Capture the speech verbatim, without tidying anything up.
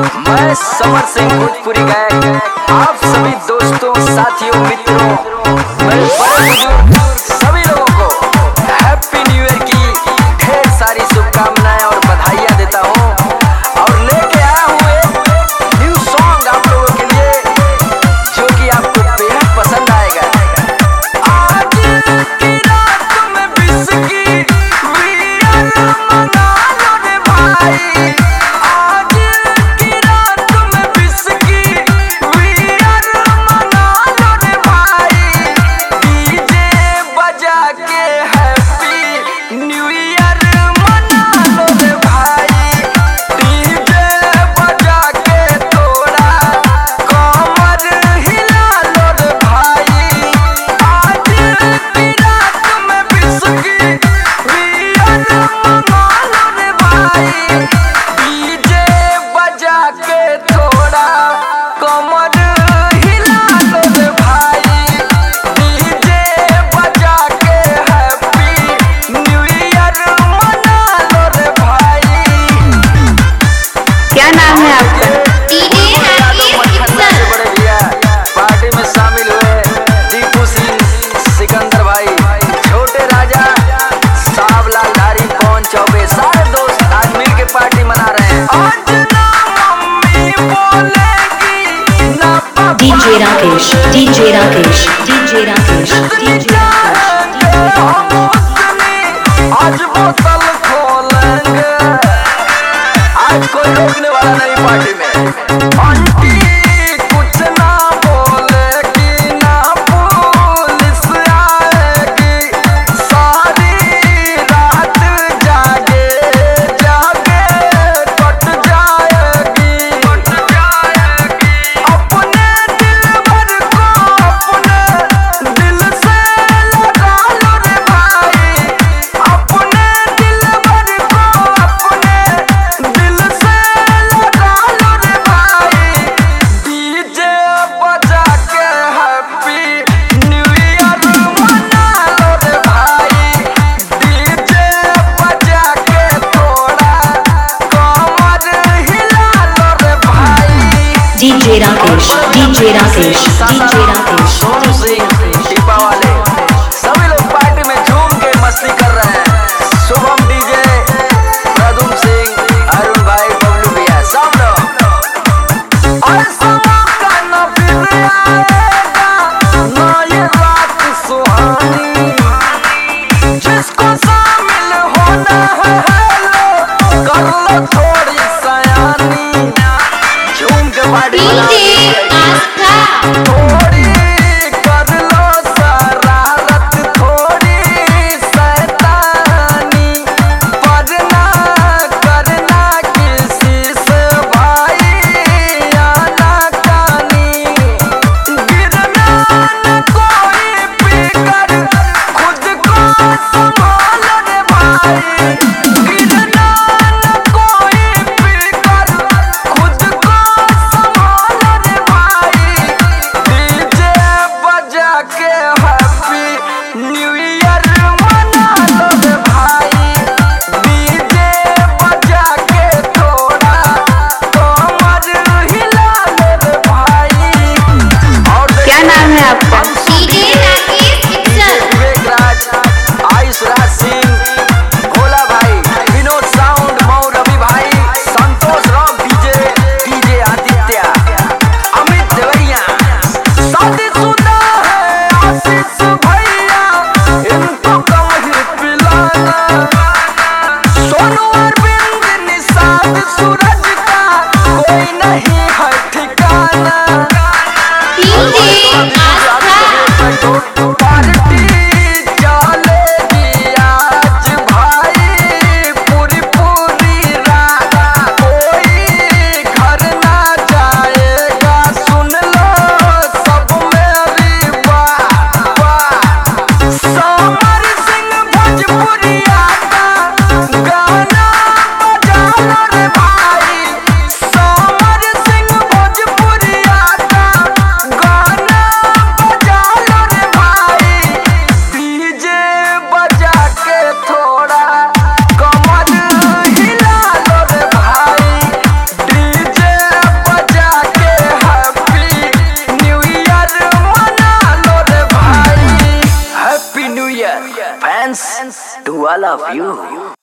मैं समर सिंह भोजपुरी गायक आप सभी दोस्तों, साथियों, मित्रों, मेरे बड़े बुजुर्ग सभी लोगों को हैप्पी न्यू ईयर की ढेर सारी शुभकामनाएं और बधाइयां देता हूं। और लेके आया हूं एक न्यू सॉन्ग आप लोगों के लिए जो कि आपको बेहद पसंद आएगा। आज की रात में विस्की बियर मना लो रे भाई, आज की रात में विस्की बियर मना लो रे भाई, डीजे बजा के हैप्पी न्यू ईयर मना लो रे भाई, डीजे बजा के थोड़ा कमर हिला लो रे भाई, आज की रात में विस्की बियर मना लो रे भाई, डीजे बजा के थोड़ा कमर हिला लो रे भाई, डीजे बजा के हैप्पी न्यू ईयर मना लो रे भाई। क्या नाम है आपका? से बड़े भैया पार्टी में शामिल हुए दीपू सिंह, सिकंदर भाई, छोटे राजा, सावलाल धारी, पवन चौबे, सारे दोस्त आज मिल के पार्टी मना रहे हैं। आज ना मम्मी बोलेगी ना papa DJ Rakesh, DJ Rakesh, DJ Rakesh, DJ Rakesh. हम उसने आज बोतल खोलेंगे, आज कोई रोकने वाला नहीं पार्टी में। आंटी कुछ ना बोलेगी ना पुलिस आएगी, सारी रात जागे जागे कट जाएगी, कट जाएगी। अपने दिल भर को अपने दिल से लगा लो रे भाई, अपने दिल भर को अपने दिल से लगा लो रे भाई, डीजे बजा के हैप्पी न्यू ईयर मना लो रे भाई, डीजे बजा के थोड़ा कमर हिला लो रे भाई। DJ Rakesh, DJ Rakesh, DJ Rakesh. Sonu Singh, टीपा वाले सभी लोग पार्टी में झूम के मस्ती कर रहे हैं। शुभम डीजे, प्रदुम सिंह, अरुण भाई, बबलू भैया, सब लोग। ऐसा मौका न फिर आएगा, ना ये रात सुहानी, जिसको शामिल होना है हेलो कर लो थोड़ी सयानी, झूम के पार्टी मना लो। थोड़ी कर लो शरारत, थोड़ी शैतानी, पर ना करना किसी से भाई आना कानी, गिरना न कोई पीकर खुद को संभाल रे भाई, गिरना न कोई पीकर खुद को संभाल रे भाई, डीजे बजा के हैप्पी न्यू ईयर मना लो रे भाई, डीजे बजा के थोड़ा कमर हिला लो रे भाई। और क्या नाम है आपका? विवेक राज, आयुष राज सिंह, भोला भाई, विनोद साउंड, मऊ रवि भाई, Santosh rock DJ, DJ Aditya, Amit Deoria, शादीशुदा है आशीष भैया, इनको कम ही पिलाना, सोनू अरविंद, निषाद, सूरज का कोई नहीं है ठिकाना, पार्टी चलेगी आज भाई पूरी पूरी रात, कोई घर ना जाएगा, सुन लो सब मेरी बात बात। समर सिंह भोजपुरिया का गाना बजा लो रे भाई, Samar Singh year fans to all of you.